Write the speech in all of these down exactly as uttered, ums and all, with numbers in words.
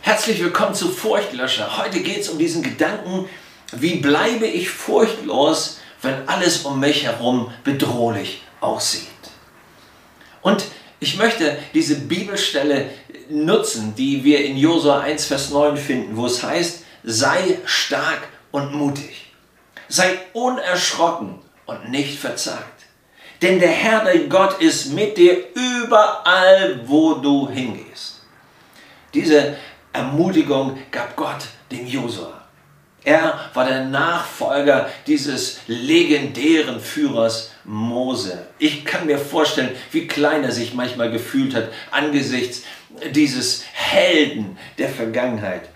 Herzlich willkommen zu Furchtlöscher. Heute geht es um diesen Gedanken, wie bleibe ich furchtlos, wenn alles um mich herum bedrohlich aussieht. Und ich möchte diese Bibelstelle nutzen, die wir in Josua eins, Vers neun finden, wo es heißt, sei stark und mutig, sei unerschrocken und nicht verzagt. Denn der Herr, dein Gott, ist mit dir überall, wo du hingehst. Diese Ermutigung gab Gott dem Josua. Er war der Nachfolger dieses legendären Führers Mose. Ich kann mir vorstellen, wie klein er sich manchmal gefühlt hat angesichts dieses Helden der Vergangenheit.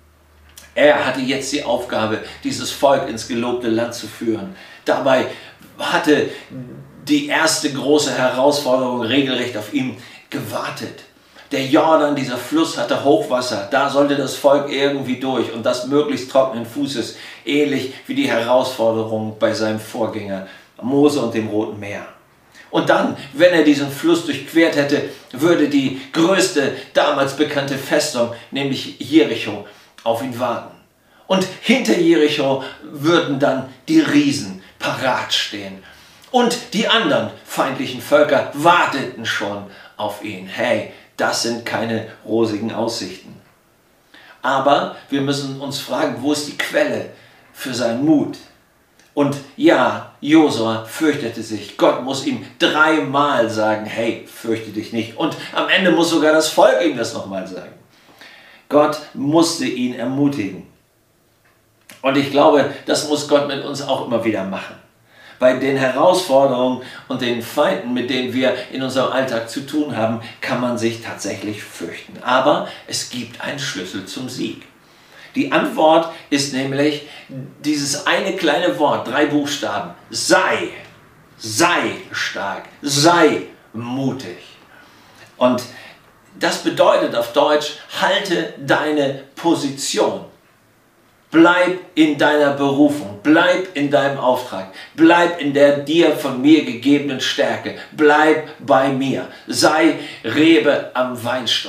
Er hatte jetzt die Aufgabe, dieses Volk ins gelobte Land zu führen. Dabei hatte die erste große Herausforderung regelrecht auf ihn gewartet. Der Jordan, dieser Fluss, hatte Hochwasser. Da sollte das Volk irgendwie durch und das möglichst trockenen Fußes, ähnlich wie die Herausforderung bei seinem Vorgänger Mose und dem Roten Meer. Und dann, wenn er diesen Fluss durchquert hätte, würde die größte damals bekannte Festung, nämlich Jericho, auf ihn warten. Und hinter Jericho würden dann die Riesen parat stehen. Und die anderen feindlichen Völker warteten schon auf ihn. Hey, das sind keine rosigen Aussichten. Aber wir müssen uns fragen, wo ist die Quelle für seinen Mut? Und ja, Josua fürchtete sich. Gott muss ihm dreimal sagen, hey, fürchte dich nicht. Und am Ende muss sogar das Volk ihm das nochmal sagen. Gott musste ihn ermutigen. Und ich glaube, das muss Gott mit uns auch immer wieder machen. Bei den Herausforderungen und den Feinden, mit denen wir in unserem Alltag zu tun haben, kann man sich tatsächlich fürchten. Aber es gibt einen Schlüssel zum Sieg. Die Antwort ist nämlich dieses eine kleine Wort, drei Buchstaben. Sei, sei stark, sei mutig. Und das bedeutet auf Deutsch, halte deine Position. Bleib in deiner Berufung, bleib in deinem Auftrag, bleib in der dir von mir gegebenen Stärke, bleib bei mir, sei Rebe am Weinstock.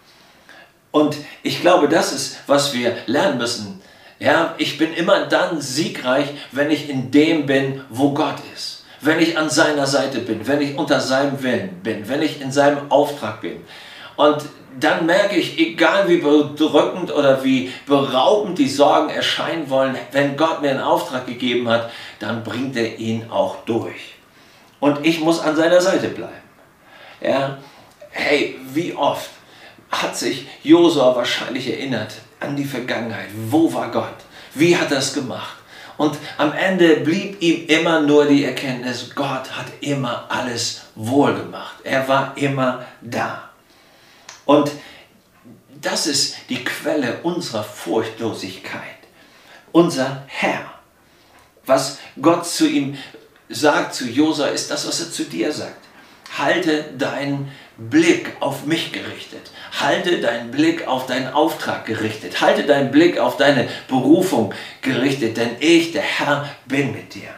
Und ich glaube, das ist, was wir lernen müssen. Ja, ich bin immer dann siegreich, wenn ich in dem bin, wo Gott ist. Wenn ich an seiner Seite bin, wenn ich unter seinem Willen bin, wenn ich in seinem Auftrag bin. Und dann merke ich, egal wie bedrückend oder wie beraubend die Sorgen erscheinen wollen, wenn Gott mir einen Auftrag gegeben hat, dann bringt er ihn auch durch. Und ich muss an seiner Seite bleiben. Ja? Hey, wie oft hat sich Josua wahrscheinlich erinnert an die Vergangenheit? Wo war Gott? Wie hat er es gemacht? Und am Ende blieb ihm immer nur die Erkenntnis, Gott hat immer alles wohl gemacht. Er war immer da. Und das ist die Quelle unserer Furchtlosigkeit. Unser Herr. Was Gott zu ihm sagt, zu Josua, ist das, was er zu dir sagt. Halte deinen Blick auf mich gerichtet. Halte deinen Blick auf deinen Auftrag gerichtet. Halte deinen Blick auf deine Berufung gerichtet, denn ich, der Herr, bin mit dir.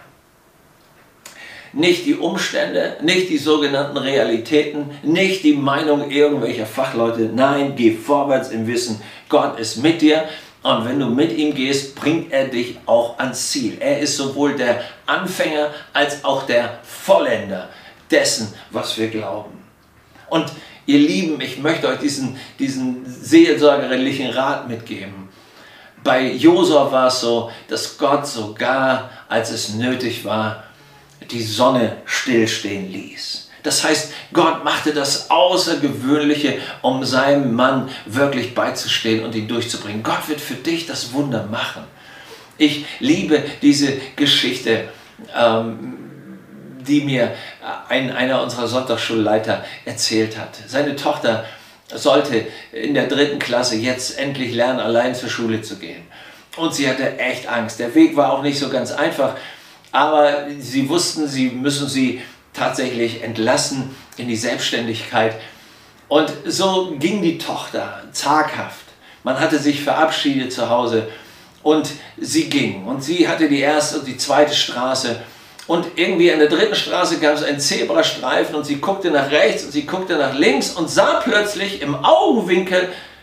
Nicht die Umstände, nicht die sogenannten Realitäten, nicht die Meinung irgendwelcher Fachleute. Nein, geh vorwärts im Wissen, Gott ist mit dir. Und wenn du mit ihm gehst, bringt er dich auch ans Ziel. Er ist sowohl der Anfänger als auch der Vollender dessen, was wir glauben. Und ihr Lieben, ich möchte euch diesen, diesen seelsorgerlichen Rat mitgeben. Bei Josua war es so, dass Gott sogar, als es nötig war, die Sonne stillstehen ließ. Das heißt, Gott machte das Außergewöhnliche, um seinem Mann wirklich beizustehen und ihn durchzubringen. Gott wird für dich das Wunder machen. Ich liebe diese Geschichte, ähm, die mir ein, einer unserer Sonntagsschulleiter erzählt hat. Seine Tochter sollte in der dritten Klasse jetzt endlich lernen, allein zur Schule zu gehen. Und sie hatte echt Angst. Der Weg war auch nicht so ganz einfach. Aber sie wussten, sie müssen sie tatsächlich entlassen in die Selbstständigkeit. Und so ging die Tochter zaghaft. Man hatte sich verabschiedet zu Hause und sie ging. Und sie hatte die erste und die zweite Straße. Und irgendwie an der dritten Straße gab es einen Zebrastreifen und sie guckte nach rechts und sie guckte nach links und sah plötzlich im Augenwinkel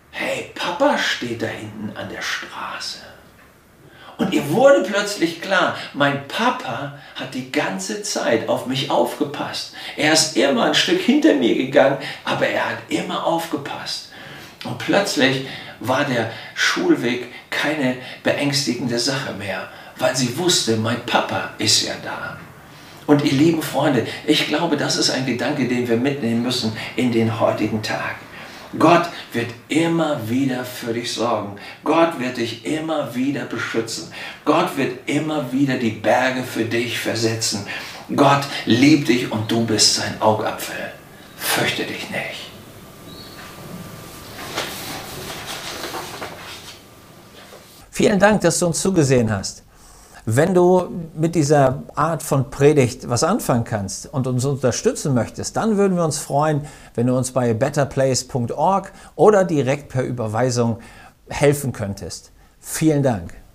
hey, Papa steht da hinten an der Straße. Und ihr wurde plötzlich klar, mein Papa hat die ganze Zeit auf mich aufgepasst. Er ist immer ein Stück hinter mir gegangen, aber er hat immer aufgepasst. Und plötzlich war der Schulweg keine beängstigende Sache mehr, weil sie wusste, mein Papa ist ja da. Und ihr lieben Freunde, ich glaube, das ist ein Gedanke, den wir mitnehmen müssen in den heutigen Tag. Gott wird immer wieder für dich sorgen. Gott wird dich immer wieder beschützen. Gott wird immer wieder die Berge für dich versetzen. Gott liebt dich und du bist sein Augapfel. Fürchte dich nicht. Vielen Dank, dass du uns zugesehen hast. Wenn du mit dieser Art von Predigt was anfangen kannst und uns unterstützen möchtest, dann würden wir uns freuen, wenn du uns bei better place punkt org oder direkt per Überweisung helfen könntest. Vielen Dank.